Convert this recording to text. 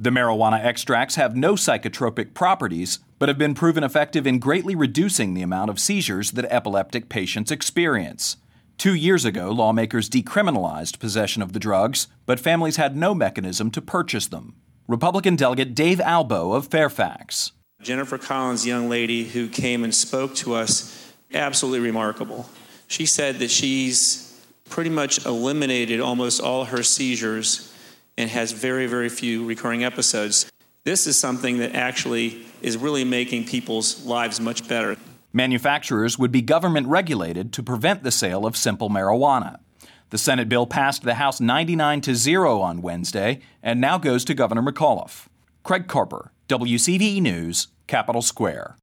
The marijuana extracts have no psychotropic properties, but have been proven effective in greatly reducing the amount of seizures that epileptic patients experience. 2 years ago, lawmakers decriminalized possession of the drugs, but families had no mechanism to purchase them. Republican Delegate Dave Albo of Fairfax. Jennifer Collins, young lady who came and spoke to us, absolutely remarkable. She said that she's pretty much eliminated almost all her seizures and has very, very few recurring episodes. This is something that actually is really making people's lives much better. Manufacturers would be government regulated to prevent the sale of simple marijuana. The Senate bill passed the House 99-0 on Wednesday and now goes to Governor McAuliffe. Craig Carper, WCVE News, Capitol Square.